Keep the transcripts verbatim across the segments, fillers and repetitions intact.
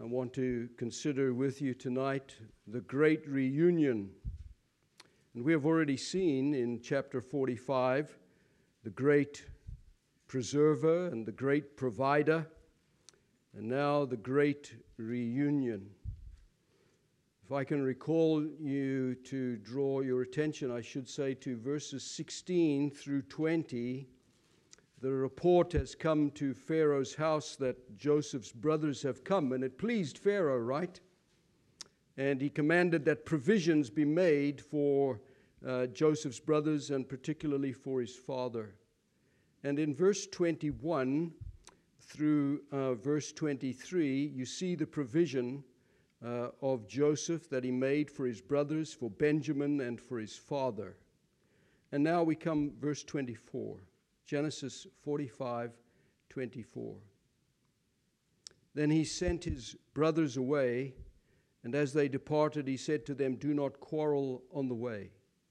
I want to consider with you tonight the great reunion. And we have already seen in chapter forty-five the great preserver and the great provider, and now the great reunion. If I can recall you to draw your attention, I should say, to verses sixteen through twenty. The report has come to Pharaoh's house that Joseph's brothers have come, and it pleased Pharaoh, right? And he commanded that provisions be made for uh, Joseph's brothers and particularly for his father. And in verse twenty-one through uh, verse twenty-three, you see the provision uh, of Joseph that he made for his brothers, for Benjamin, and for his father. And now we come verse twenty-four. Genesis forty-five, twenty-four. Then he sent his brothers away, and as they departed, he said to them, "Do not quarrel on the way."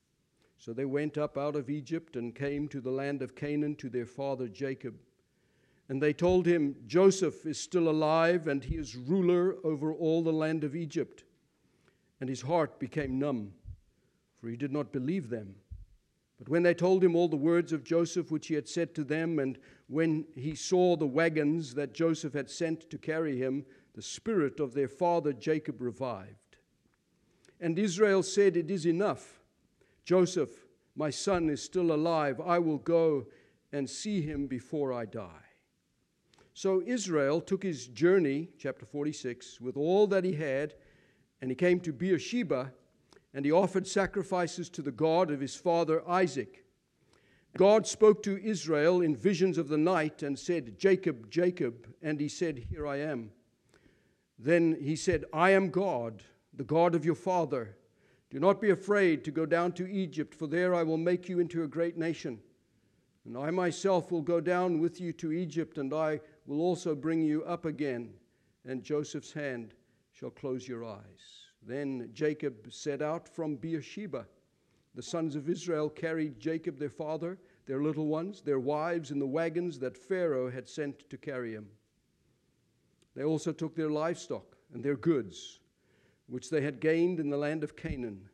So they went up out of Egypt and came to the land of Canaan to their father Jacob. And they told him, "Joseph is still alive, and he is ruler over all the land of Egypt." And his heart became numb, for he did not believe them. But when they told him all the words of Joseph which he had said to them, and when he saw the wagons that Joseph had sent to carry him, the spirit of their father Jacob revived. And Israel said, "It is enough. Joseph, my son, is still alive. I will go and see him before I die." So Israel took his journey, chapter forty-six, with all that he had, and he came to Beersheba, and he offered sacrifices to the God of his father Isaac. God spoke to Israel in visions of the night and said, "Jacob, Jacob," and he said, "Here I am." Then he said, "I am God, the God of your father. Do not be afraid to go down to Egypt, for there I will make you into a great nation. And I myself will go down with you to Egypt, and I will also bring you up again, and Joseph's hand shall close your eyes." Then Jacob set out from Beersheba. The sons of Israel carried Jacob their father, their little ones, their wives in the wagons that Pharaoh had sent to carry him. They also took their livestock and their goods, which they had gained in the land of Canaan,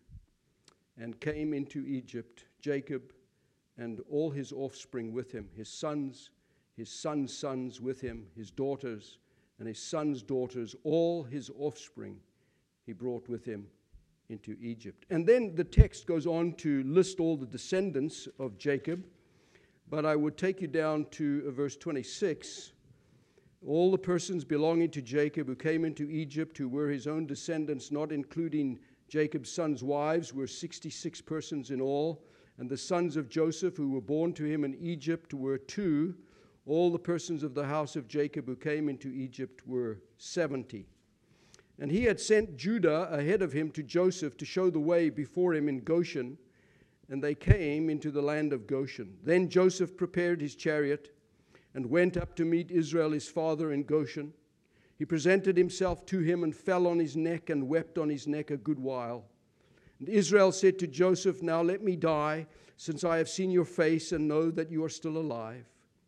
and came into Egypt, Jacob and all his offspring with him, his sons, his sons' sons with him, his daughters, and his sons' daughters, all his offspring he brought with him into Egypt. And then the text goes on to list all the descendants of Jacob, but I would take you down to verse twenty-six. All the persons belonging to Jacob who came into Egypt, who were his own descendants, not including Jacob's sons' wives, were sixty-six persons in all. And the sons of Joseph who were born to him in Egypt were two. All the persons of the house of Jacob who came into Egypt were seventy. And he had sent Judah ahead of him to Joseph to show the way before him in Goshen, and they came into the land of Goshen. Then Joseph prepared his chariot and went up to meet Israel his father in Goshen. He presented himself to him and fell on his neck and wept on his neck a good while. And Israel said to Joseph, "Now let me die, since I have seen your face and know that you are still alive."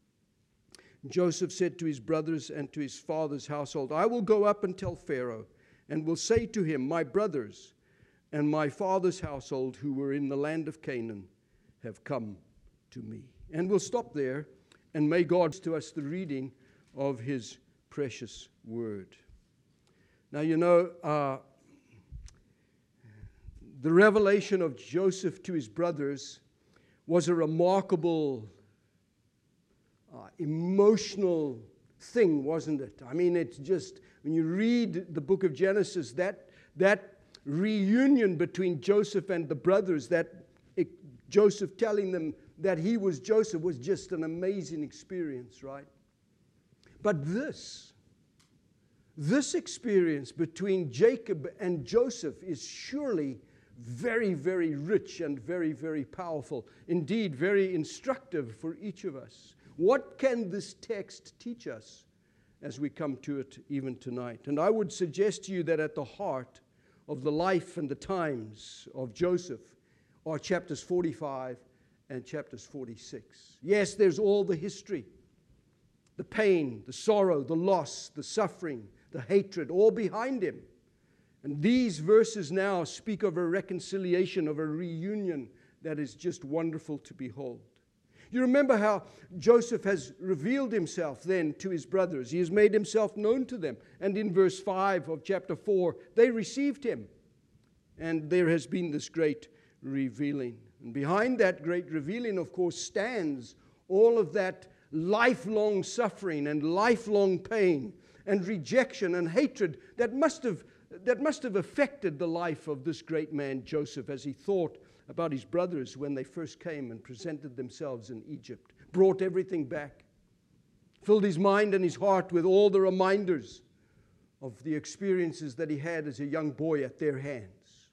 Joseph said to his brothers and to his father's household, "I will go up and tell Pharaoh, and will say to him, my brothers and my father's household who were in the land of Canaan have come to me." And we'll stop there, and may God to us the reading of his precious word. Now, you know, uh, the revelation of Joseph to his brothers was a remarkable, uh, emotional thing, wasn't it? I mean, it's just, when you read the book of Genesis, that that reunion between Joseph and the brothers, that it, Joseph telling them that he was Joseph, was just an amazing experience, right? But this, this experience between Jacob and Joseph is surely very, very rich and very, very powerful. Indeed, very instructive for each of us. What can this text teach us as we come to it even tonight? And I would suggest to you that at the heart of the life and the times of Joseph are chapters forty-five and chapters forty-six. Yes, there's all the history, the pain, the sorrow, the loss, the suffering, the hatred, all behind him. And these verses now speak of a reconciliation, of a reunion that is just wonderful to behold. You remember how Joseph has revealed himself then to his brothers. He has made himself known to them. And in verse five of chapter four, they received him. And there has been this great revealing. And behind that great revealing, of course, stands all of that lifelong suffering and lifelong pain and rejection and hatred that must have, that must have affected the life of this great man, Joseph, as he thought about his brothers when they first came and presented themselves in Egypt, brought everything back, filled his mind and his heart with all the reminders of the experiences that he had as a young boy at their hands.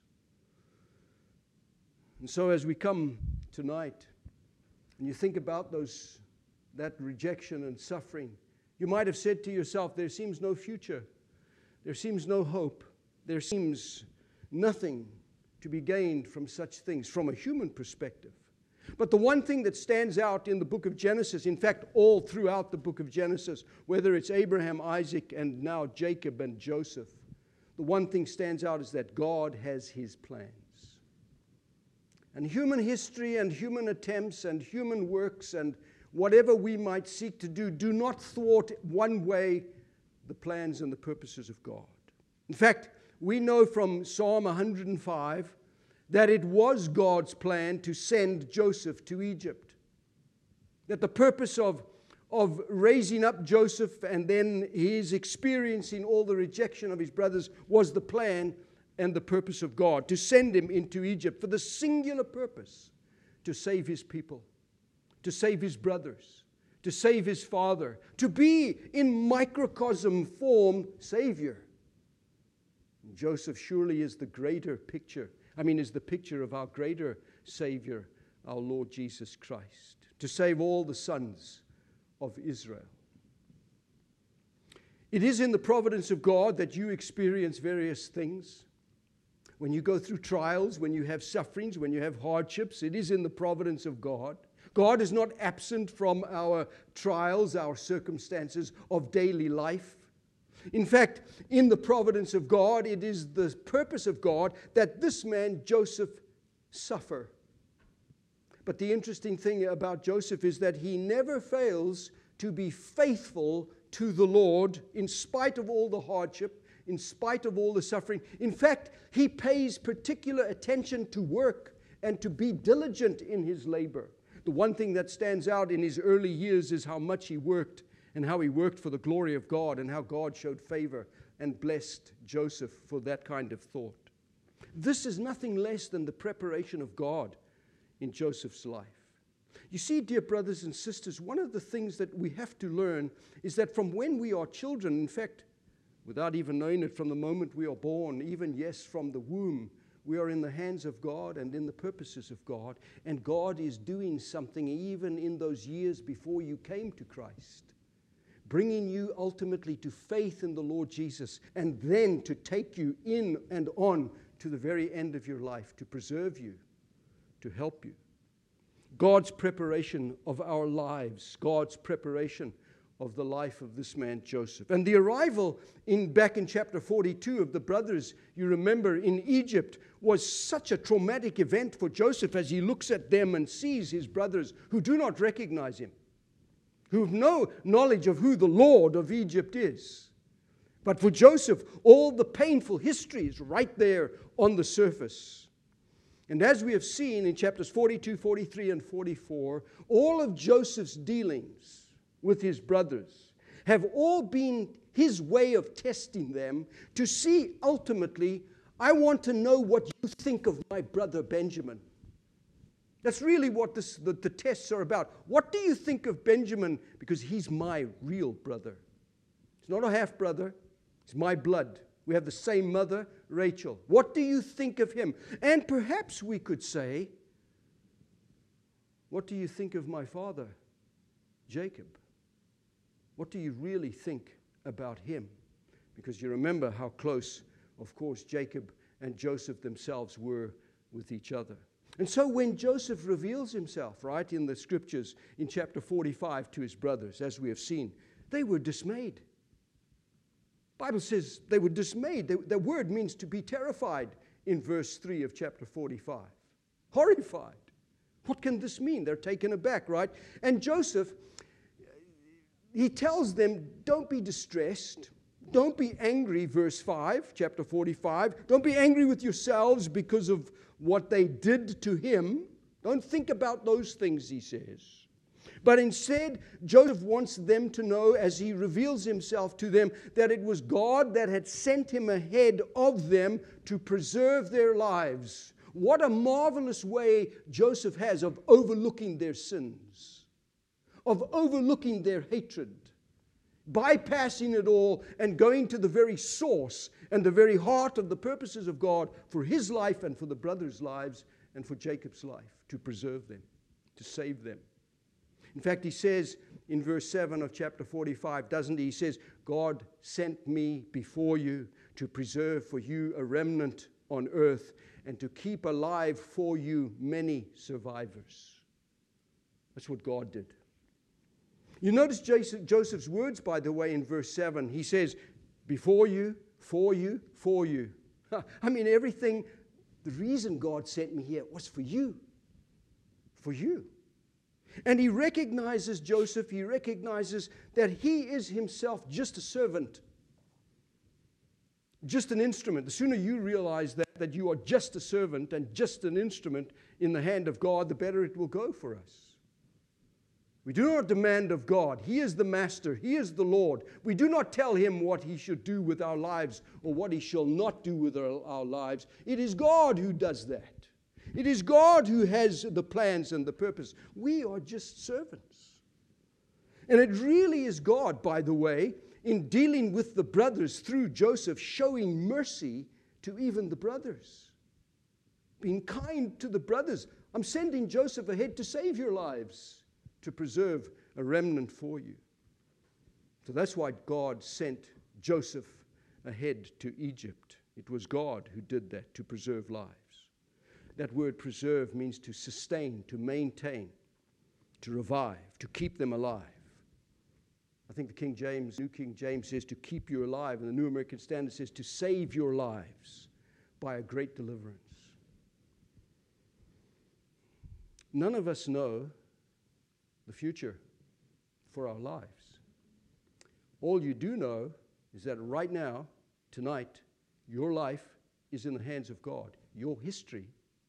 And so as we come tonight, and you think about those, that rejection and suffering, you might have said to yourself, there seems no future. There seems no hope. There seems nothing to be gained from such things from a human perspective. But the one thing that stands out in the book of Genesis, in fact, all throughout the book of Genesis, whether it's Abraham, Isaac, and now Jacob and Joseph, the one thing stands out is that God has his plans. And human history and human attempts and human works and whatever we might seek to do, do not thwart one way the plans and the purposes of God. In fact, we know from Psalm one hundred five that it was God's plan to send Joseph to Egypt. That the purpose of, of raising up Joseph and then his experiencing all the rejection of his brothers was the plan and the purpose of God, to send him into Egypt for the singular purpose to save his people, to save his brothers, to save his father, to be in microcosm form Savior. And Joseph surely is the greater picture, I mean is the picture of our greater Savior, our Lord Jesus Christ, to save all the sons of Israel. It is in the providence of God that you experience various things. When you go through trials, when you have sufferings, when you have hardships, it is in the providence of God. God is not absent from our trials, our circumstances of daily life. In fact, in the providence of God, it is the purpose of God that this man, Joseph, suffer. But the interesting thing about Joseph is that he never fails to be faithful to the Lord in spite of all the hardship, in spite of all the suffering. In fact, he pays particular attention to work and to be diligent in his labor. The one thing that stands out in his early years is how much he worked and how he worked for the glory of God and how God showed favor and blessed Joseph for that kind of thought. This is nothing less than the preparation of God in Joseph's life. You see, dear brothers and sisters, one of the things that we have to learn is that from when we are children, in fact, without even knowing it, from the moment we are born, even, yes, from the womb, we are in the hands of God and in the purposes of God. And God is doing something even in those years before you came to Christ, bringing you ultimately to faith in the Lord Jesus, and then to take you in and on to the very end of your life, to preserve you, to help you. God's preparation of our lives, God's preparation of the life of this man Joseph. And the arrival in back in chapter forty-two of the brothers, you remember, in Egypt was such a traumatic event for Joseph as he looks at them and sees his brothers who do not recognize him, who have no knowledge of who the Lord of Egypt is. But for Joseph, all the painful history is right there on the surface. And as we have seen in chapters forty-two, forty-three, and forty-four, all of Joseph's dealings with his brothers have all been his way of testing them to see ultimately, I want to know what you think of my brother Benjamin. That's really what this, the, the tests are about. What do you think of Benjamin? Because he's my real brother. He's not a half-brother. He's my blood. We have the same mother, Rachel. What do you think of him? And perhaps we could say, what do you think of my father, Jacob? What do you really think about him? Because you remember how close, of course, Jacob and Joseph themselves were with each other. And so when Joseph reveals himself, right, in the scriptures in chapter forty-five to his brothers, as we have seen, they were dismayed. Bible says they were dismayed. They, the word means to be terrified in verse three of chapter forty-five. Horrified. What can this mean? They're taken aback, right? And Joseph, he tells them, don't be distressed. Don't be angry, verse five, chapter forty-five. Don't be angry with yourselves because of what they did to him. Don't think about those things, he says. But instead, Joseph wants them to know, as he reveals himself to them, that it was God that had sent him ahead of them to preserve their lives. What a marvelous way Joseph has of overlooking their sins, of overlooking their hatred, bypassing it all and going to the very source and the very heart of the purposes of God for his life and for the brothers' lives and for Jacob's life, to preserve them, to save them. In fact, he says in verse seven of chapter forty-five, doesn't he? He says, God sent me before you to preserve for you a remnant on earth and to keep alive for you many survivors. That's what God did. You notice Joseph's words, by the way, in verse seven. He says, before you, for you, for you. I mean, everything, the reason God sent me here was for you. For you. And he recognizes, Joseph, he recognizes that he is himself just a servant. Just an instrument. The sooner you realize that, that you are just a servant and just an instrument in the hand of God, the better it will go for us. We do not demand of God. He is the master. He is the Lord. We do not tell him what he should do with our lives or what he shall not do with our, our lives. It is God who does that. It is God who has the plans and the purpose. We are just servants. And it really is God, by the way, in dealing with the brothers through Joseph, showing mercy to even the brothers. Being kind to the brothers. I'm sending Joseph ahead to save your lives, to preserve a remnant for you. So that's why God sent Joseph ahead to Egypt. It was God who did that, to preserve lives. That word preserve means to sustain, to maintain, to revive, to keep them alive. I think the King James, New King James says to keep you alive, and the New American Standard says to save your lives by a great deliverance. None of us know the future for our lives. All you do know is that right now, tonight, your life is in the hands of God. Your history,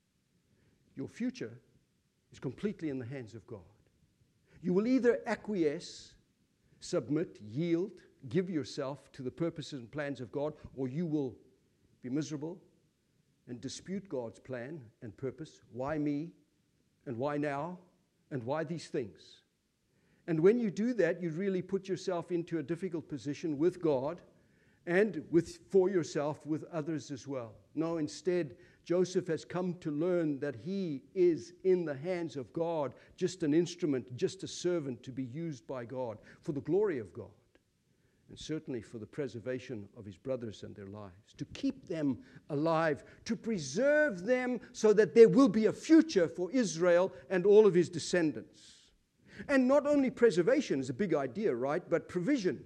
your future is completely in the hands of God. You will either acquiesce, submit, yield, give yourself to the purposes and plans of God, or you will be miserable and dispute God's plan and purpose. Why me? And why now? And why these things? And when you do that, you really put yourself into a difficult position with God and with for yourself with others as well. No, instead, Joseph has come to learn that he is in the hands of God, just an instrument, just a servant to be used by God for the glory of God, and certainly for the preservation of his brothers and their lives, to keep them alive, to preserve them so that there will be a future for Israel and all of his descendants. And not only preservation is a big idea, right, but provision.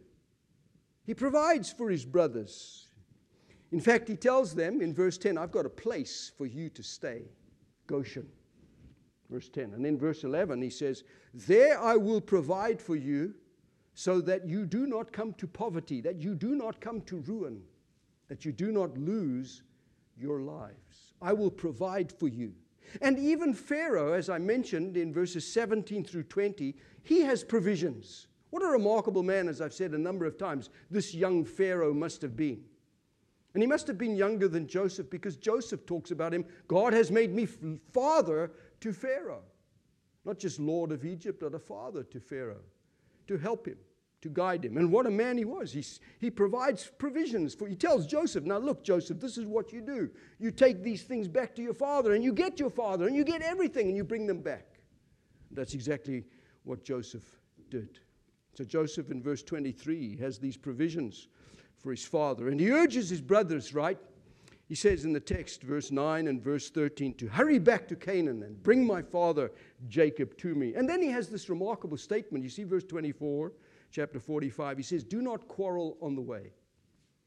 He provides for his brothers. In fact, he tells them in verse ten, I've got a place for you to stay, Goshen. Verse ten. And then verse eleven, he says, there I will provide for you so that you do not come to poverty, that you do not come to ruin, that you do not lose your lives. I will provide for you. And even Pharaoh, as I mentioned in verses seventeen through twenty, he has provisions. What a remarkable man, as I've said a number of times, this young Pharaoh must have been. And he must have been younger than Joseph, because Joseph talks about him, God has made me father to Pharaoh. Not just Lord of Egypt, but a father to Pharaoh, to help him, to guide him. And what a man he was. He, he provides provisions for, he tells Joseph, now look, Joseph, this is what you do. You take these things back to your father, and you get your father, and you get everything, and you bring them back. That's exactly what Joseph did. So Joseph in verse twenty-three has these provisions for his father. And he urges his brothers, right? He says in the text, verse nine and verse thirteen, to hurry back to Canaan and bring my father Jacob to me. And then he has this remarkable statement. You see verse twenty-four, chapter forty-five. He says, do not quarrel on the way.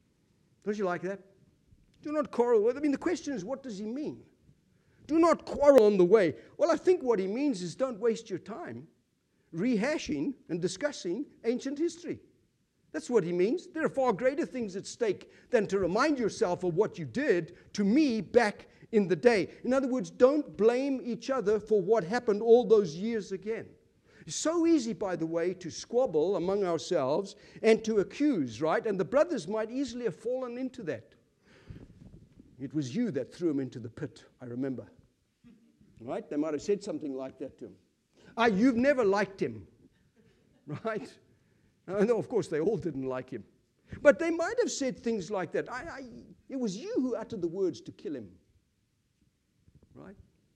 Don't you like that? Do not quarrel. I mean, the question is, what does he mean? Do not quarrel on the way. Well, I think what he means is don't waste your time rehashing and discussing ancient history. That's what he means. There are far greater things at stake than to remind yourself of what you did to me back in the day. In other words, don't blame each other for what happened all those years again. It's so easy, by the way, to squabble among ourselves and to accuse, right? And the brothers might easily have fallen into that. It was you that threw him into the pit, I remember. Right? They might have said something like that to him. Ah, you've never liked him. Right? Uh, no, of course, they all didn't like him. But they might have said things like that. I, I, it was you who uttered the words to kill him. Right?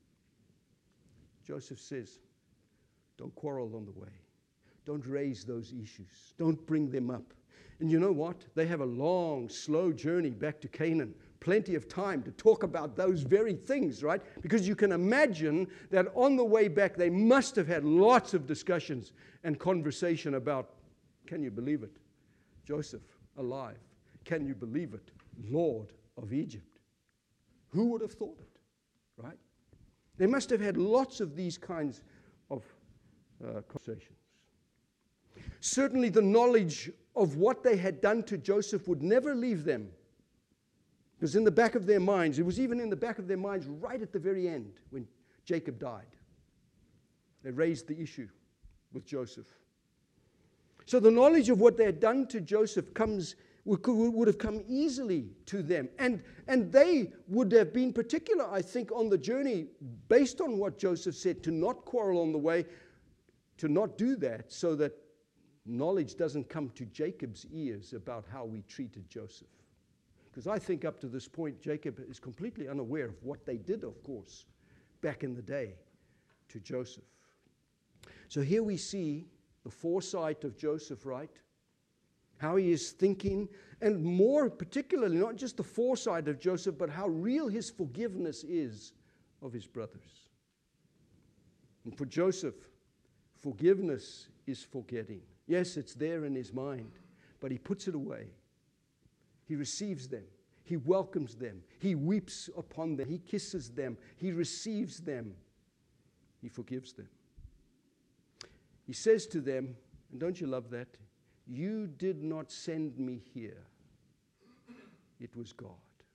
Joseph says, don't quarrel on the way. Don't raise those issues. Don't bring them up. And you know what? They have a long, slow journey back to Canaan. Plenty of time to talk about those very things, right? Because you can imagine that on the way back, they must have had lots of discussions and conversation about, can you believe it? Joseph, alive. Can you believe it? Lord of Egypt. Who would have thought it, right? They must have had lots of these kinds of uh, conversations. Certainly the knowledge of what they had done to Joseph would never leave them. It was in the back of their minds. It was even in the back of their minds right at the very end when Jacob died. They raised the issue with Joseph. So the knowledge of what they had done to Joseph comes would have come easily to them. And, and they would have been particular, I think, on the journey, based on what Joseph said, to not quarrel on the way, to not do that, so that knowledge doesn't come to Jacob's ears about how we treated Joseph. Because I think up to this point, Jacob is completely unaware of what they did, of course, back in the day to Joseph. So here we see the foresight of Joseph, right? How he is thinking, and more particularly, not just the foresight of Joseph, but how real his forgiveness is of his brothers. And for Joseph, forgiveness is forgetting. Yes, it's there in his mind, but he puts it away. He receives them. He welcomes them. He weeps upon them. He kisses them. He receives them. He forgives them. He says to them, and don't you love that? You did not send me here. It was God.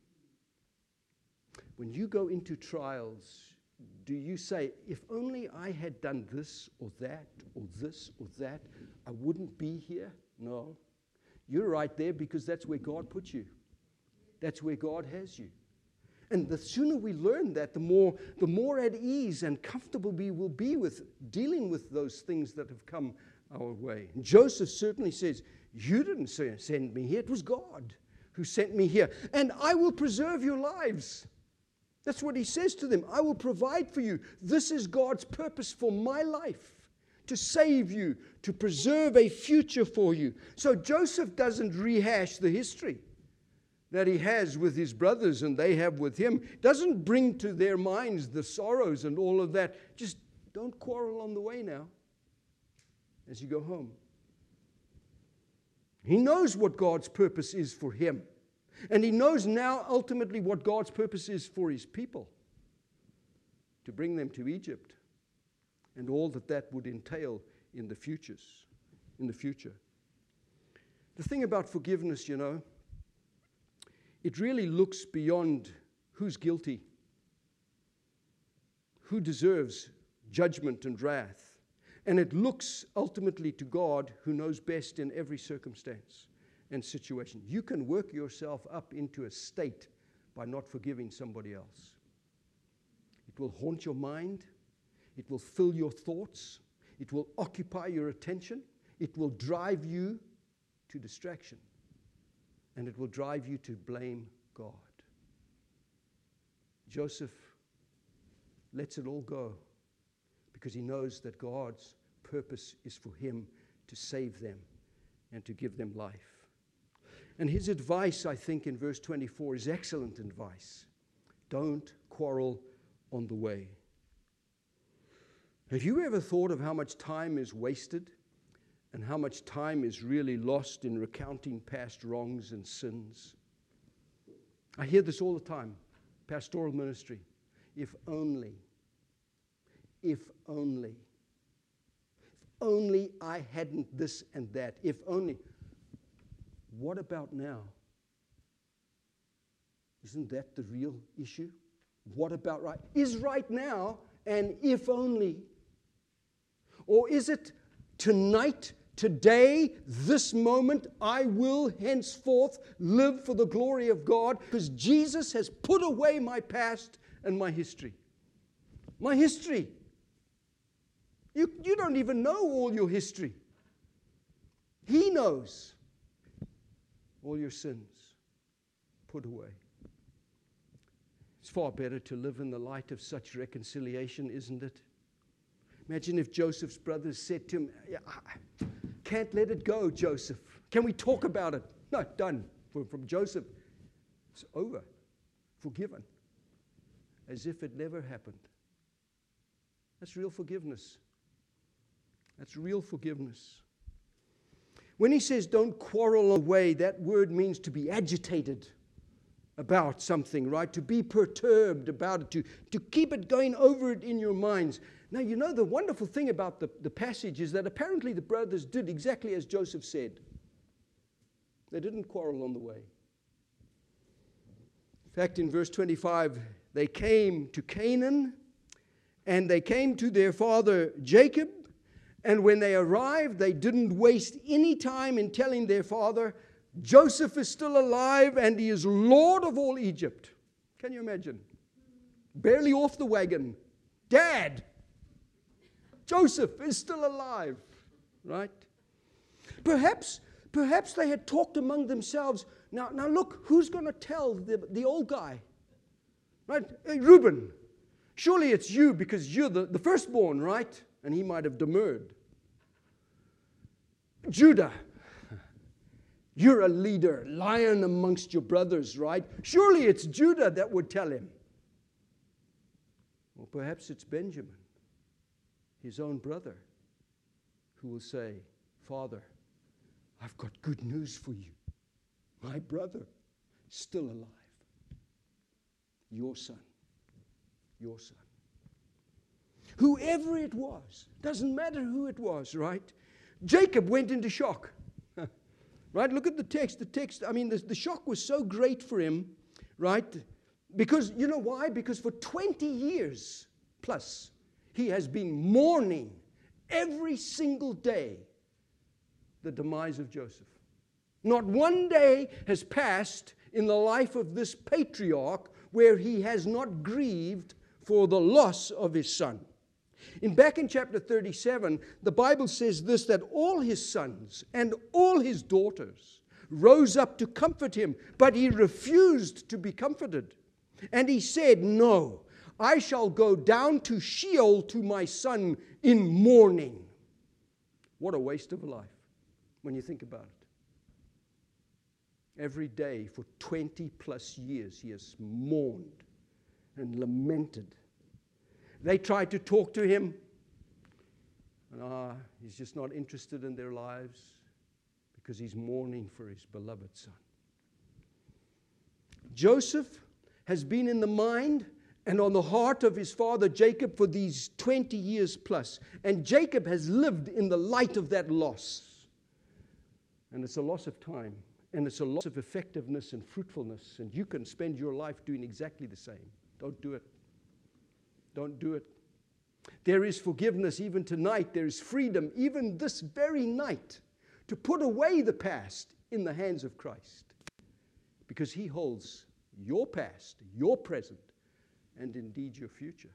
When you go into trials, do you say, if only I had done this or that or this or that, I wouldn't be here? No. You're right there because that's where God put you. That's where God has you. And the sooner we learn that, the more, the more at ease and comfortable we will be with dealing with those things that have come our way. And Joseph certainly says, you didn't send me here. It was God who sent me here. And I will preserve your lives. That's what he says to them. I will provide for you. This is God's purpose for my life. To save you, to preserve a future for you. So Joseph doesn't rehash the history that he has with his brothers and they have with him. Doesn't bring to their minds the sorrows and all of that. Just don't quarrel on the way now as you go home. He knows what God's purpose is for him. And he knows now ultimately what God's purpose is for his people. To bring them to Egypt. And all that that would entail in the futures, in the future. The thing about forgiveness, you know, it really looks beyond who's guilty, who deserves judgment and wrath. And it looks ultimately to God who knows best in every circumstance and situation. You can work yourself up into a state by not forgiving somebody else. It will haunt your mind. It will fill your thoughts. It will occupy your attention. It will drive you to distraction. And it will drive you to blame God. Joseph lets it all go because he knows that God's purpose is for him to save them and to give them life. And his advice, I think, in verse twenty-four is excellent advice. Don't quarrel on the way. Have you ever thought of how much time is wasted and how much time is really lost in recounting past wrongs and sins? I hear this all the time, pastoral ministry. If only, if only, if only I hadn't this and that, if only. What about now? Isn't that the real issue? What about right? Is right now an if only? Or is it tonight, today, this moment, I will henceforth live for the glory of God because Jesus has put away my past and my history. My history. You, you don't even know all your history. He knows all your sins put away. It's far better to live in the light of such reconciliation, isn't it? Imagine if Joseph's brothers said to him, I can't let it go, Joseph. Can we talk about it? No, done. From, from Joseph, it's over. Forgiven. As if it never happened. That's real forgiveness. That's real forgiveness. When he says don't quarrel away, that word means to be agitated about something, right? To be perturbed about it, to, to keep it going over it in your minds. Now, you know, the wonderful thing about the, the passage is that apparently the brothers did exactly as Joseph said. They didn't quarrel on the way. In fact, in verse twenty-five, they came to Canaan, and they came to their father Jacob, and when they arrived, they didn't waste any time in telling their father, Joseph is still alive, and he is Lord of all Egypt. Can you imagine? Barely off the wagon. Dad! Joseph is still alive, right? Perhaps, perhaps they had talked among themselves. Now, now look, who's going to tell the, the old guy? Right? Hey, Reuben, surely it's you because you're the, the firstborn, right? And he might have demurred. Judah, you're a leader, lion amongst your brothers, right? Surely it's Judah that would tell him. Or perhaps it's Benjamin, his own brother, who will say, Father, I've got good news for you. My brother is still alive. Your son. Your son. Whoever it was, doesn't matter who it was, right? Jacob went into shock. Right? Look at the text. The text, I mean, the, the shock was so great for him, right? Because, you know why? Because for twenty years plus, he has been mourning every single day the demise of Joseph. Not one day has passed in the life of this patriarch where he has not grieved for the loss of his son. In back in chapter thirty-seven, the Bible says this, that all his sons and all his daughters rose up to comfort him, but he refused to be comforted. And he said, no, I shall go down to Sheol to my son in mourning. What a waste of a life when you think about it. Every day for twenty plus years he has mourned and lamented. They tried to talk to him, and ah, he's just not interested in their lives because he's mourning for his beloved son. Joseph has been in the mind and on the heart of his father Jacob for these twenty years plus, and Jacob has lived in the light of that loss. And it's a loss of time, and it's a loss of effectiveness and fruitfulness, and you can spend your life doing exactly the same. Don't do it. Don't do it. There is forgiveness even tonight. There is freedom even this very night to put away the past in the hands of Christ. Because he holds your past, your present, and indeed your future.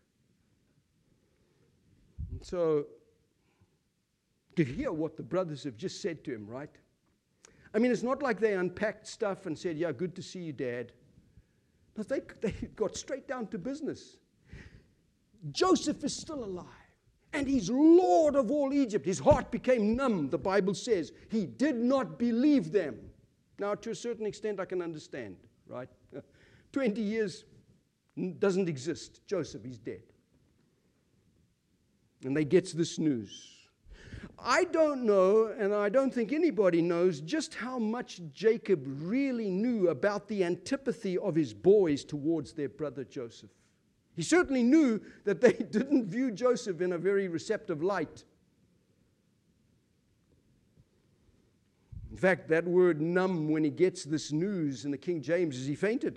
And so, to hear what the brothers have just said to him, right? I mean, it's not like they unpacked stuff and said, yeah, good to see you, Dad. No, they, they got straight down to business. Joseph is still alive, and he's Lord of all Egypt. His heart became numb, the Bible says. He did not believe them. Now, to a certain extent, I can understand, right? twenty years doesn't exist. Joseph is dead. And they get this news. I don't know, and I don't think anybody knows, just how much Jacob really knew about the antipathy of his boys towards their brother Joseph. He certainly knew that they didn't view Joseph in a very receptive light. In fact, that word numb, when he gets this news in the King James, is he fainted.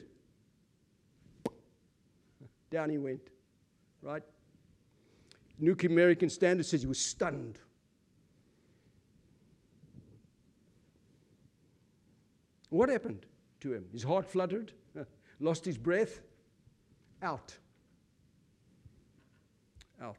Down he went, right? New American Standard says he was stunned. What happened to him? His heart fluttered, lost his breath, out. Out.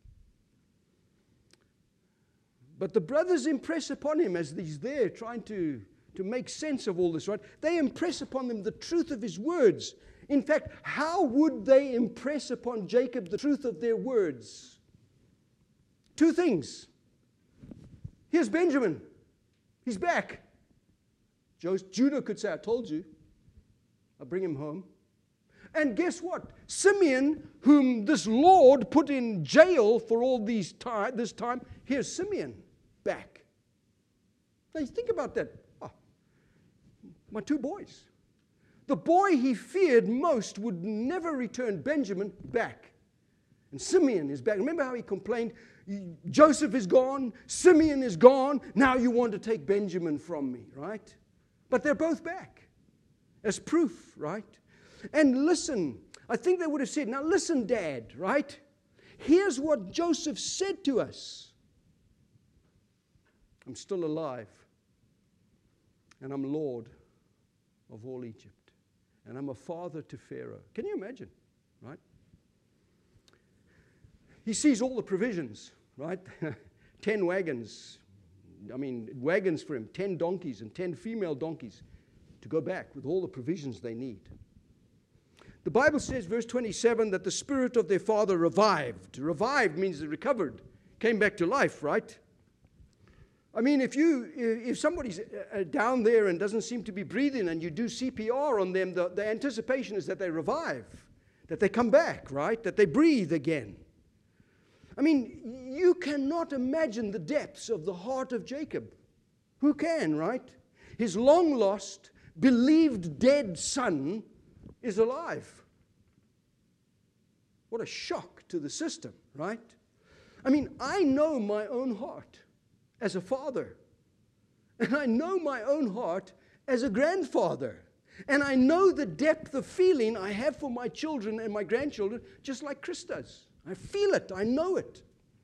But the brothers impress upon him as he's there trying to, to make sense of all this, right? They impress upon him the truth of his words. In fact, how would they impress upon Jacob the truth of their words? Two things. Here's Benjamin. He's back. Judah could say, I told you. I'll bring him home. And guess what? Simeon, whom this Lord put in jail for all these time, this time, here's Simeon back. Now you think about that. Oh, my two boys. The boy he feared most would never return, Benjamin, back. And Simeon is back. Remember how he complained, Joseph is gone, Simeon is gone, now you want to take Benjamin from me, right? But they're both back as proof, right? And listen, I think they would have said, now listen, Dad, right? Here's what Joseph said to us. I'm still alive, and I'm Lord of all Egypt, and I'm a father to Pharaoh. Can you imagine, right? He sees all the provisions, right? Ten wagons. I mean, wagons for him, ten donkeys and ten female donkeys to go back with all the provisions they need. The Bible says, verse twenty-seven, that the spirit of their father revived. Revived means they recovered, came back to life, right? I mean, if you, if somebody's down there and doesn't seem to be breathing and you do C P R on them, the, the anticipation is that they revive, that they come back, right? That they breathe again. I mean, you cannot imagine the depths of the heart of Jacob. Who can, right? His long-lost, believed dead son is alive. What a shock to the system, right? I mean, I know my own heart as a father. And I know my own heart as a grandfather. And I know the depth of feeling I have for my children and my grandchildren, just like Chris does. I feel it. I know it.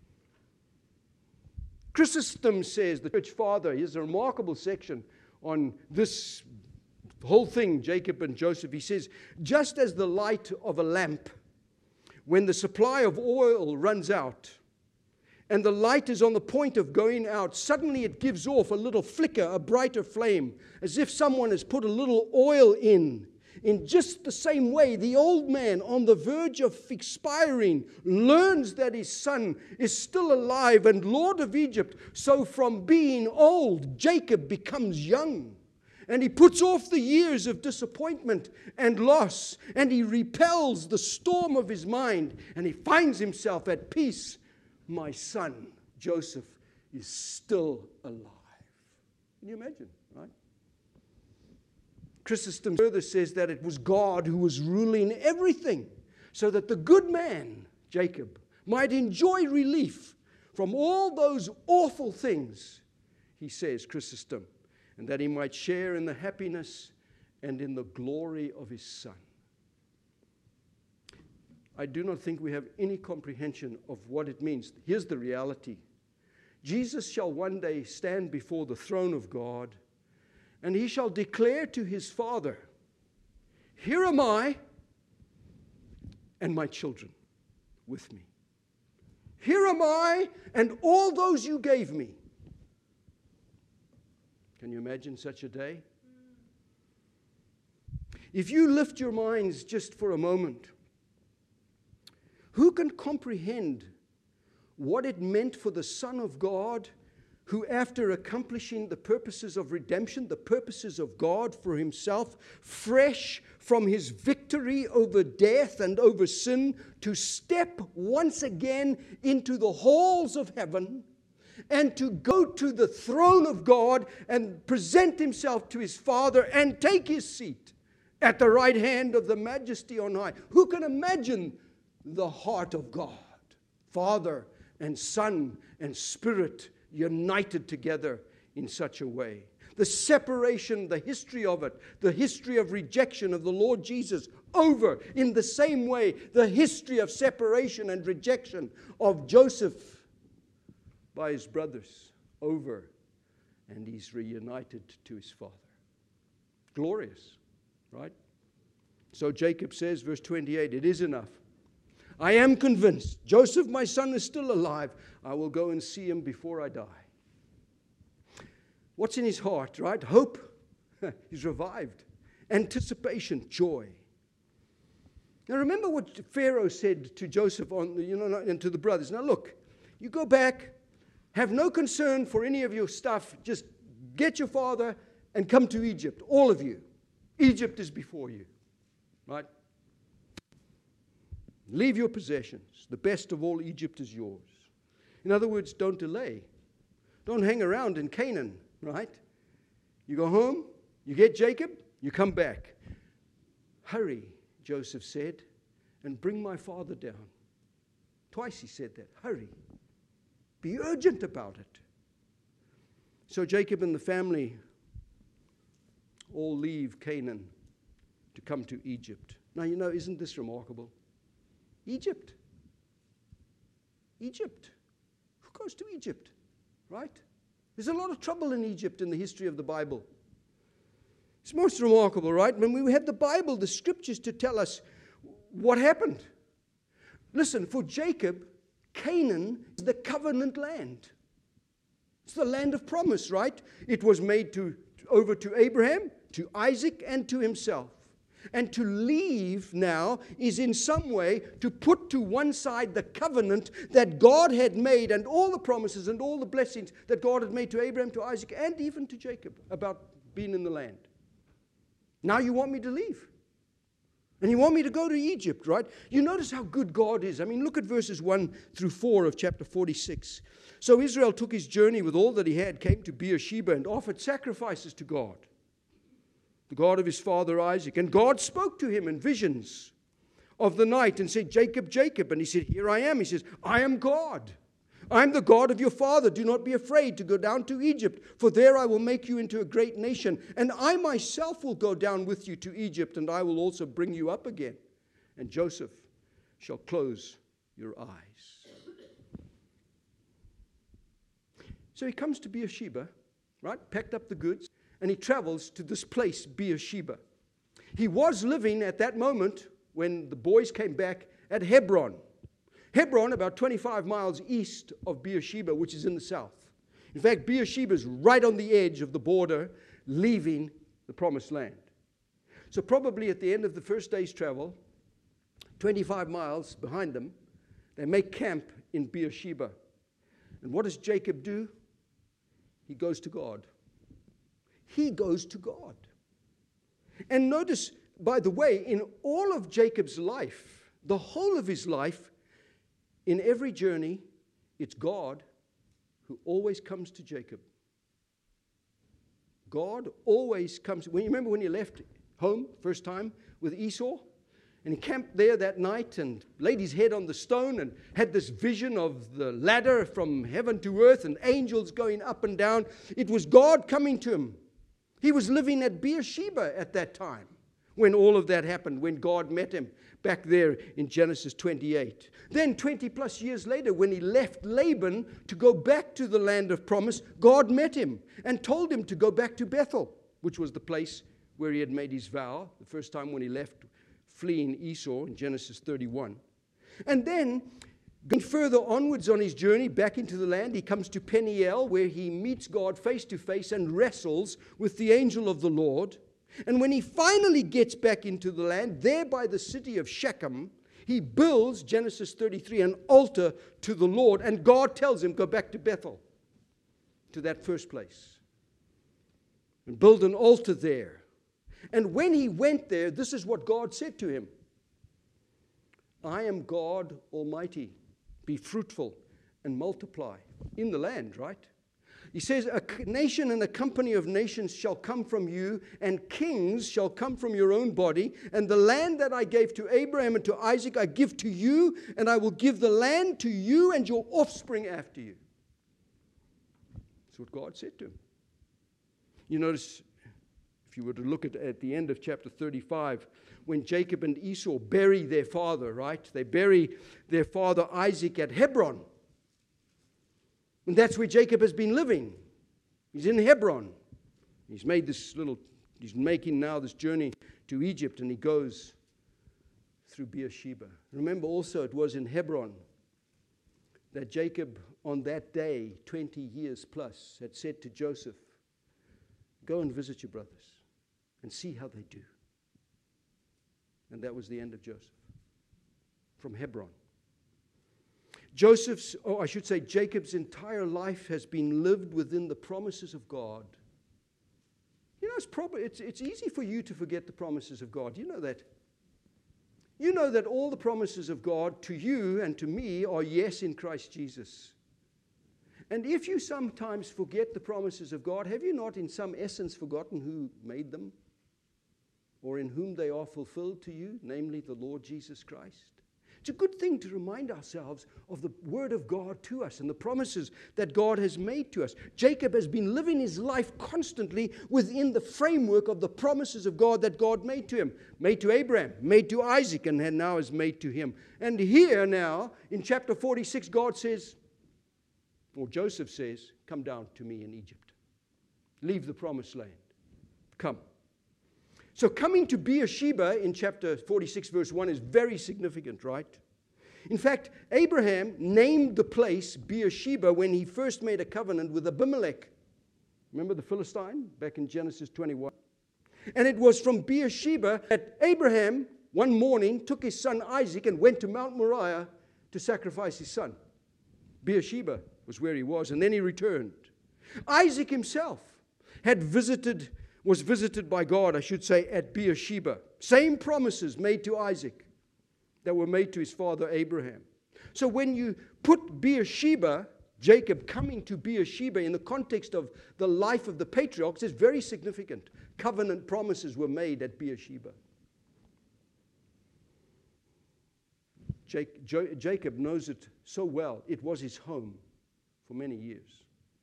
Chrysostom says, the church father, he has a remarkable section on this whole thing, Jacob and Joseph. He says, just as the light of a lamp, when the supply of oil runs out, and the light is on the point of going out, suddenly it gives off a little flicker, a brighter flame, as if someone has put a little oil in. In just the same way, the old man on the verge of expiring learns that his son is still alive and Lord of Egypt. So from being old, Jacob becomes young. And he puts off the years of disappointment and loss. And he repels the storm of his mind. And he finds himself at peace. My son, Joseph, is still alive. Can you imagine, right? Chrysostom further says that it was God who was ruling everything so that the good man, Jacob, might enjoy relief from all those awful things, he says, Chrysostom, and that he might share in the happiness and in the glory of his son. I do not think we have any comprehension of what it means. Here's the reality. Jesus shall one day stand before the throne of God, and he shall declare to his Father, here am I and my children with me. Here am I and all those you gave me. Can you imagine such a day? If you lift your minds just for a moment, who can comprehend what it meant for the Son of God, who after accomplishing the purposes of redemption, the purposes of God for himself, fresh from his victory over death and over sin, to step once again into the halls of heaven and to go to the throne of God and present himself to his Father and take his seat at the right hand of the Majesty on high. Who can imagine the heart of God? Father and Son and Spirit united together in such a way. The separation, the history of it, the history of rejection of the Lord Jesus, over in the same way, the history of separation and rejection of Joseph by his brothers, over, and he's reunited to his father. Glorious, right? So Jacob says, verse twenty-eight, it is enough. I am convinced Joseph, my son, is still alive. I will go and see him before I die. What's in his heart, right? Hope. He's revived. Anticipation, joy. Now remember what Pharaoh said to Joseph on, you know, and to the brothers. Now look, you go back, have no concern for any of your stuff. Just get your father and come to Egypt, all of you. Egypt is before you, right? Leave your possessions. The best of all Egypt is yours. In other words, don't delay. Don't hang around in Canaan, right? You go home, you get Jacob, you come back. Hurry, Joseph said, and bring my father down. Twice he said that. Hurry. Be urgent about it. So Jacob and the family all leave Canaan to come to Egypt. Now, you know, isn't this remarkable? Egypt. Egypt. Who goes to Egypt? Right? There's a lot of trouble in Egypt in the history of the Bible. It's most remarkable, right? When we have the Bible, the scriptures to tell us what happened. Listen, for Jacob, Canaan is the covenant land. It's the land of promise, right? It was made to, over to Abraham, to Isaac, and to himself. And to leave now is in some way to put to one side the covenant that God had made and all the promises and all the blessings that God had made to Abraham, to Isaac, and even to Jacob about being in the land. Now you want me to leave. And you want me to go to Egypt, right? You notice how good God is. I mean, look at verses one through four of chapter forty-six. So Israel took his journey with all that he had, came to Beersheba, and offered sacrifices to God, the God of his father Isaac. And God spoke to him in visions of the night and said, Jacob, Jacob. And he said, here I am. He says, I am God. I am the God of your father. Do not be afraid to go down to Egypt, for there I will make you into a great nation. And I myself will go down with you to Egypt, and I will also bring you up again. And Joseph shall close your eyes. So he comes to Beersheba, right? Packed up the goods. And he travels to this place, Beersheba. He was living at that moment, when the boys came back, at Hebron. Hebron, about twenty-five miles east of Beersheba, which is in the south. In fact, Beersheba is right on the edge of the border, leaving the promised land. So probably at the end of the first day's travel, twenty-five miles behind them, they make camp in Beersheba. And what does Jacob do? He goes to God. He goes to God. And notice, by the way, in all of Jacob's life, the whole of his life, in every journey, it's God who always comes to Jacob. God always comes. When you remember when he left home first time with Esau, and he camped there that night and laid his head on the stone and had this vision of the ladder from heaven to earth and angels going up and down. It was God coming to him. He was living at Beersheba at that time when all of that happened, when God met him back there in Genesis twenty-eight. Then twenty plus years later, when he left Laban to go back to the land of promise, God met him and told him to go back to Bethel, which was the place where he had made his vow the first time when he left, fleeing Esau in Genesis thirty-one. And then, going further onwards on his journey back into the land, he comes to Peniel, where he meets God face to face and wrestles with the angel of the Lord. And when he finally gets back into the land, there by the city of Shechem, he builds, Genesis thirty-three, an altar to the Lord. And God tells him, go back to Bethel, to that first place, and build an altar there. And when he went there, this is what God said to him. I am God Almighty. Be fruitful and multiply. in the land, right? He says, a nation and a company of nations shall come from you, and kings shall come from your own body. And the land that I gave to Abraham and to Isaac I give to you, and I will give the land to you and your offspring after you. That's what God said to him. You notice, if you were to look at, at the end of chapter thirty-five, when Jacob and Esau bury their father, right? They bury their father Isaac at Hebron. And that's where Jacob has been living. He's in Hebron. He's made this little, he's making now this journey to Egypt, and he goes through Beersheba. Remember also, it was in Hebron that Jacob, on that day, twenty years plus, had said to Joseph, go and visit your brothers and see how they do. And that was the end of Joseph. From Hebron. Joseph's, or I should say Jacob's entire life has been lived within the promises of God. You know, it's probably it's, it's easy for you to forget the promises of God. You know that. You know that all the promises of God to you and to me are yes in Christ Jesus. And if you sometimes forget the promises of God, have you not in some essence forgotten who made them? Or in whom they are fulfilled to you, namely the Lord Jesus Christ? It's a good thing to remind ourselves of the Word of God to us and the promises that God has made to us. Jacob has been living his life constantly within the framework of the promises of God that God made to him. Made to Abraham, made to Isaac, and now is made to him. And here now, in chapter forty-six, God says, or Joseph says, come down to me in Egypt. Leave the promised land. Come. So coming to Beersheba in chapter forty-six, verse one is very significant, right? In fact, Abraham named the place Beersheba when he first made a covenant with Abimelech. Remember the Philistine back in Genesis twenty-one? And it was from Beersheba that Abraham one morning took his son Isaac and went to Mount Moriah to sacrifice his son. Beersheba was where he was, and then he returned. Isaac himself had visited was visited by God, I should say, at Beersheba. Same promises made to Isaac that were made to his father Abraham. So when you put Beersheba, Jacob coming to Beersheba in the context of the life of the patriarchs, it's very significant. Covenant promises were made at Beersheba. Jacob knows it so well. It was his home for many years.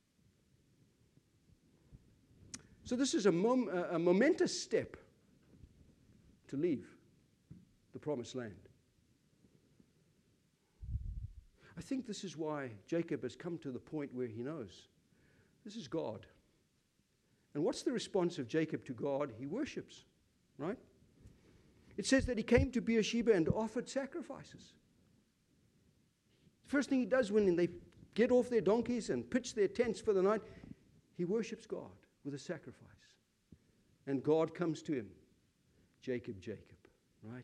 So this is a, mom, a momentous step to leave the promised land. I think this is why Jacob has come to the point where he knows this is God. And what's the response of Jacob to God? He worships, right? It says that he came to Beersheba and offered sacrifices. The first thing he does when they get off their donkeys and pitch their tents for the night, he worships God with a sacrifice. And God comes to him. Jacob, Jacob, right?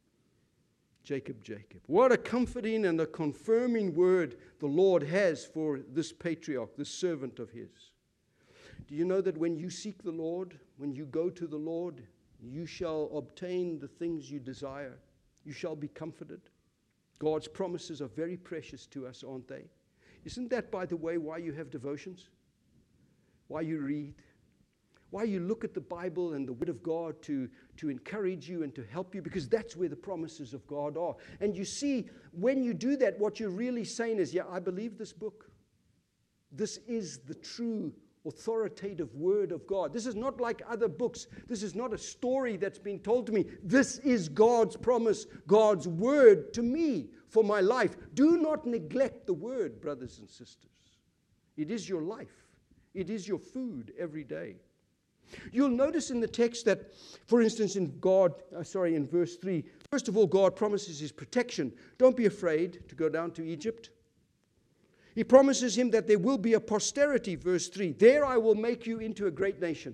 Jacob, Jacob. What a comforting and a confirming word the Lord has for this patriarch, this servant of his. Do you know that when you seek the Lord, when you go to the Lord, you shall obtain the things you desire. You shall be comforted. God's promises are very precious to us, aren't they? Isn't that, by the way, why you have devotions? Why you read? Why you look at the Bible and the Word of God to, to encourage you and to help you? Because that's where the promises of God are. And you see, when you do that, what you're really saying is, yeah, I believe this book. This is the true authoritative Word of God. This is not like other books. This is not a story that's been told to me. This is God's promise, God's Word to me for my life. Do not neglect the Word, brothers and sisters. It is your life. It is your food every day. You'll notice in the text that, for instance, in God, uh, sorry, in verse three, first of all, God promises his protection. Don't be afraid to go down to Egypt. He promises him that there will be a posterity, verse three. There I will make you into a great nation.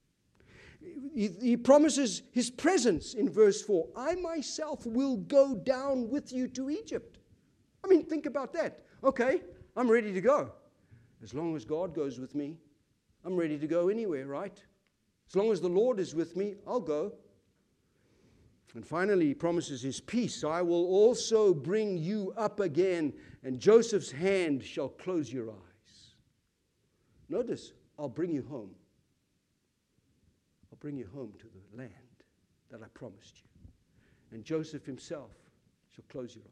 He, he promises his presence in verse four. I myself will go down with you to Egypt. I mean, think about that. Okay, I'm ready to go. As long as God goes with me, I'm ready to go anywhere, right? As long as the Lord is with me, I'll go. And finally, he promises his peace. I will also bring you up again and Joseph's hand shall close your eyes. Notice, I'll bring you home. I'll bring you home to the land that I promised you. And Joseph himself shall close your eyes.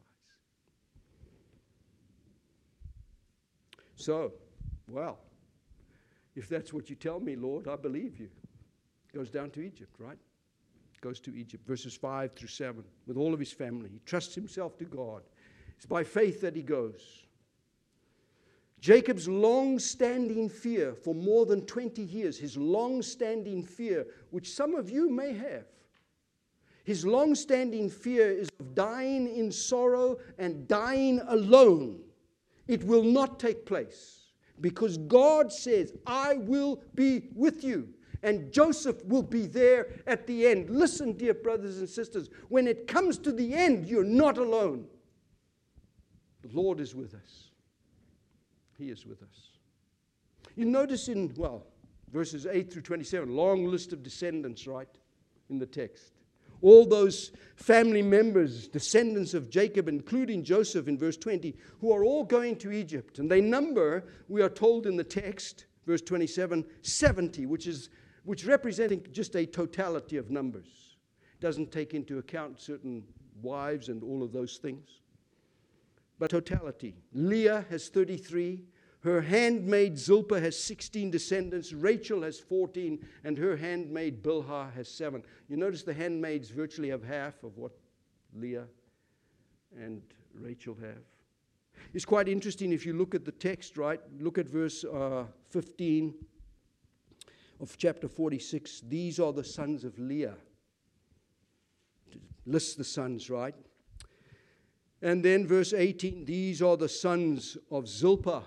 So, well, if that's what you tell me, Lord, I believe you. Goes down to Egypt, right? Goes to Egypt, verses five through seven, with all of his family. He trusts himself to God. It's by faith that he goes. Jacob's long-standing fear for more than twenty years, his long-standing fear, which some of you may have, his long-standing fear is of dying in sorrow and dying alone. It will not take place because God says, I will be with you. And Joseph will be there at the end. Listen, dear brothers and sisters, when it comes to the end, you're not alone. The Lord is with us. He is with us. You notice in, well, verses eight through twenty-seven, long list of descendants, right, in the text. All those family members, descendants of Jacob, including Joseph in verse twenty, who are all going to Egypt. And they number, we are told in the text, verse twenty-seven, seventy, which is which representing just a totality of numbers. It doesn't take into account certain wives and all of those things. But totality. Leah has thirty-three. Her handmaid Zilpah has sixteen descendants. Rachel has fourteen. And her handmaid Bilhah has seven. You notice the handmaids virtually have half of what Leah and Rachel have. It's quite interesting if you look at the text, right? Look at verse uh, fifteen of chapter forty-six. These are the sons of Leah. Lists the sons, right? And then verse eighteen, these are the sons of Zilpah.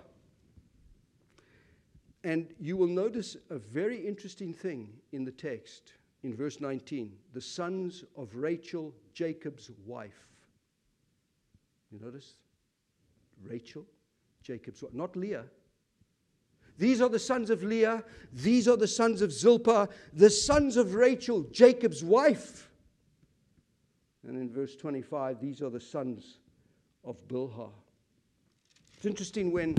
And you will notice a very interesting thing in the text in verse nineteen. The sons of Rachel, Jacob's wife. You notice? Rachel, Jacob's wife, not Leah. These are the sons of Leah. These are the sons of Zilpah, the sons of Rachel, Jacob's wife. And in verse twenty-five, these are the sons of Bilhah. It's interesting when...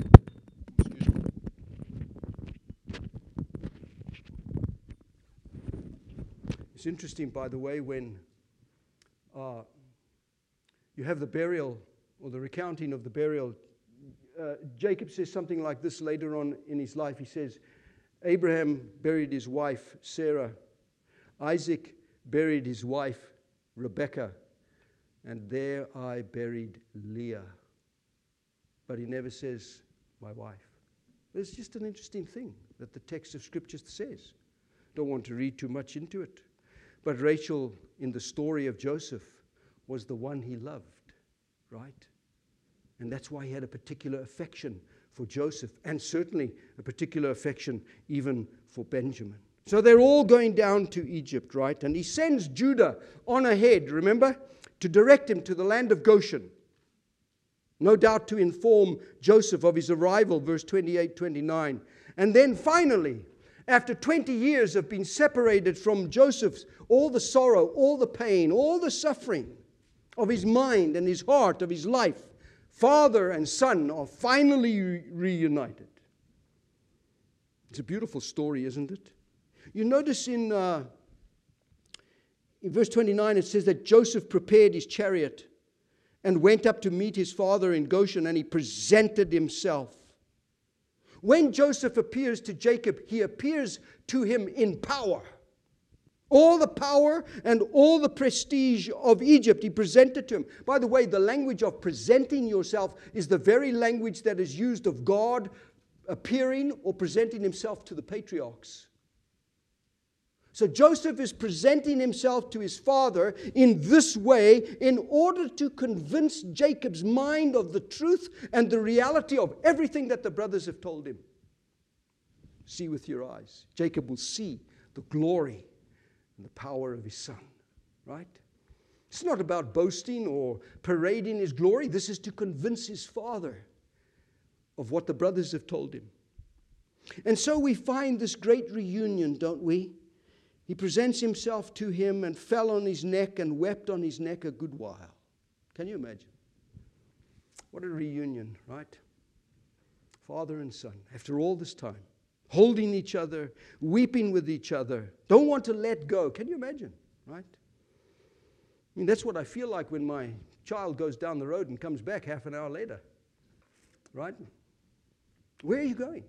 It's interesting, by the way, when uh, you have the burial or the recounting of the burial. Uh, Jacob says something like this later on in his life. He says, Abraham buried his wife, Sarah. Isaac buried his wife, Rebekah. And there I buried Leah. But he never says, my wife. It's just an interesting thing that the text of Scripture says. Don't want to read too much into it. But Rachel, in the story of Joseph, was the one he loved, right? And that's why he had a particular affection for Joseph, and certainly a particular affection even for Benjamin. So they're all going down to Egypt, right? And he sends Judah on ahead, remember, to direct him to the land of Goshen. No doubt to inform Joseph of his arrival, verse twenty-eight, twenty-nine. And then finally, after twenty years of being separated from Joseph, all the sorrow, all the pain, all the suffering of his mind and his heart, of his life, father and son are finally re- reunited. It's a beautiful story, isn't it? You notice in, uh, in verse twenty-nine, it says that Joseph prepared his chariot and went up to meet his father in Goshen, and he presented himself. When Joseph appears to Jacob, he appears to him in power. All the power and all the prestige of Egypt he presented to him. By the way, the language of presenting yourself is the very language that is used of God appearing or presenting himself to the patriarchs. So Joseph is presenting himself to his father in this way in order to convince Jacob's mind of the truth and the reality of everything that the brothers have told him. See with your eyes. Jacob will see the glory and the power of his son, right? It's not about boasting or parading his glory. This is to convince his father of what the brothers have told him. And so we find this great reunion, don't we? He presents himself to him and fell on his neck and wept on his neck a good while. Can you imagine? What a reunion, right? Father and son, after all this time, holding each other, weeping with each other, don't want to let go. Can you imagine, right? I mean, that's what I feel like when my child goes down the road and comes back half an hour later, right? Where are you going?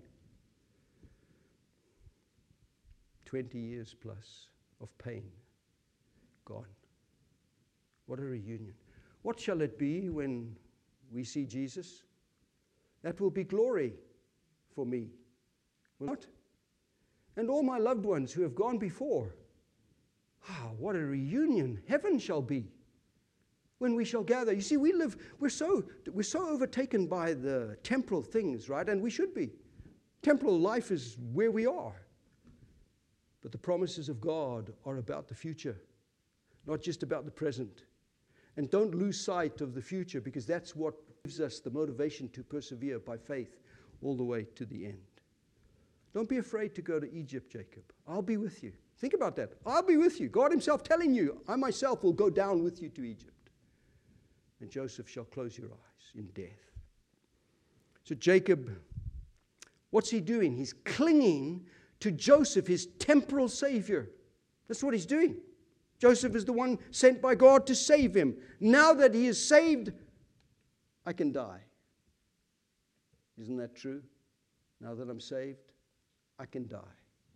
twenty years plus of pain gone. What a reunion. What shall it be when we see Jesus? That will be glory for me. Will not? And all my loved ones who have gone before. Ah, what a reunion heaven shall be when we shall gather. You see, we live, we're so, we're so overtaken by the temporal things, right? And we should be. Temporal life is where we are. But the promises of God are about the future, not just about the present. And don't lose sight of the future, because that's what gives us the motivation to persevere by faith all the way to the end. Don't be afraid to go to Egypt, Jacob. I'll be with you. Think about that. I'll be with you. God himself telling you, I myself will go down with you to Egypt. And Joseph shall close your eyes in death. So Jacob, what's he doing? He's clinging to Joseph, his temporal savior. That's what he's doing. Joseph is the one sent by God to save him. Now that he is saved, I can die. Isn't that true? Now that I'm saved, I can die.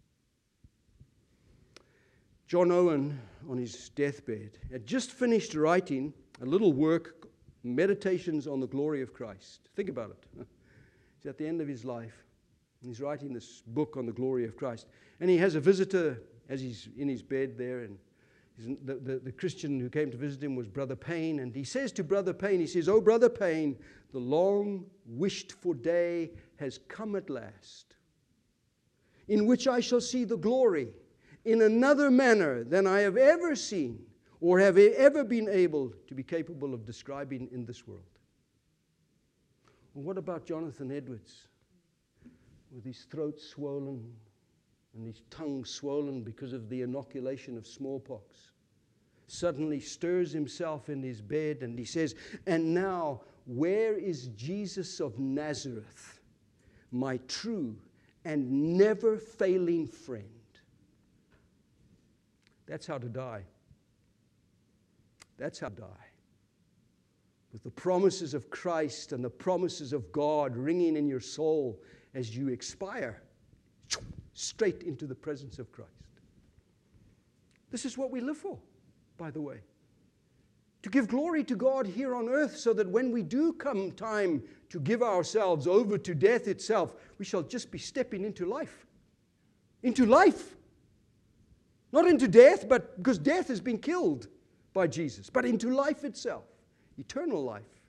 John Owen, on his deathbed, had just finished writing a little work, Meditations on the Glory of Christ. Think about it. He's at the end of his life. He's writing this book on the glory of Christ. And he has a visitor as he's in his bed there. And the, the, the Christian who came to visit him was Brother Payne. And he says to Brother Payne, he says, "Oh, Brother Payne, the long wished for day has come at last, in which I shall see the glory in another manner than I have ever seen or have ever been able to be capable of describing in this world." Well, what about Jonathan Edwards? With his throat swollen and his tongue swollen because of the inoculation of smallpox, suddenly stirs himself in his bed and he says, "And now, where is Jesus of Nazareth, my true and never failing friend?" That's how to die. That's how to die. With the promises of Christ and the promises of God ringing in your soul as you expire, straight into the presence of Christ. This is what we live for, by the way. To give glory to God here on earth, so that when we do come time to give ourselves over to death itself, we shall just be stepping into life. Into life. Not into death, but because death has been killed by Jesus, but into life itself. Eternal life.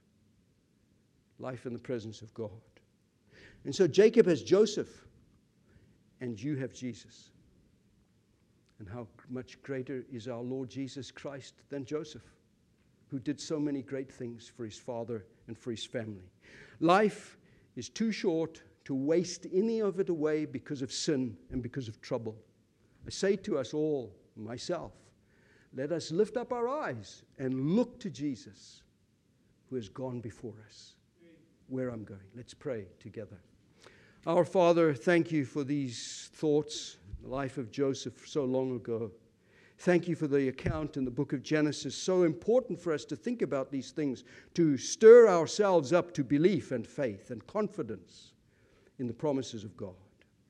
Life in the presence of God. And so Jacob has Joseph, and you have Jesus. And how much greater is our Lord Jesus Christ than Joseph, who did so many great things for his father and for his family. Life is too short to waste any of it away because of sin and because of trouble. I say to us all, myself, let us lift up our eyes and look to Jesus, who has gone before us. Where I'm going. Let's pray together. Our Father, thank you for these thoughts, the life of Joseph so long ago. Thank you for the account in the book of Genesis. So important for us to think about these things, to stir ourselves up to belief and faith and confidence in the promises of God.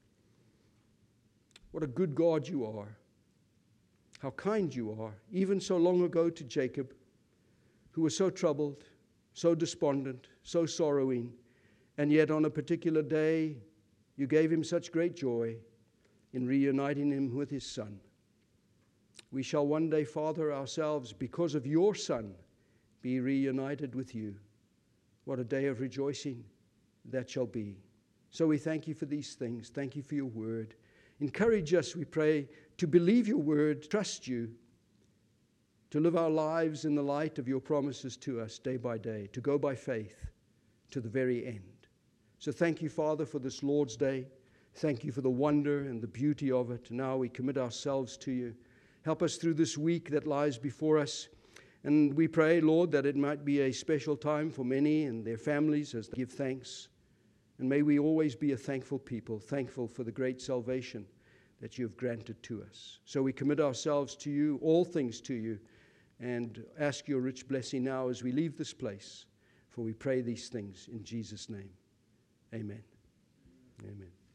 What a good God you are. How kind you are, even so long ago to Jacob, who was so troubled, so despondent, so sorrowing, and yet on a particular day, you gave him such great joy in reuniting him with his son. We shall one day, Father, ourselves, because of your Son, be reunited with you. What a day of rejoicing that shall be. So we thank you for these things. Thank you for your word. Encourage us, we pray, to believe your word, trust you, to live our lives in the light of your promises to us day by day, to go by faith to the very end. So thank you, Father, for this Lord's Day. Thank you for the wonder and the beauty of it. Now we commit ourselves to you. Help us through this week that lies before us. And we pray, Lord, that it might be a special time for many and their families as they give thanks. And may we always be a thankful people, thankful for the great salvation that you have granted to us. So we commit ourselves to you, all things to you, and ask your rich blessing now as we leave this place. For we pray these things in Jesus' name. Amen. Amen.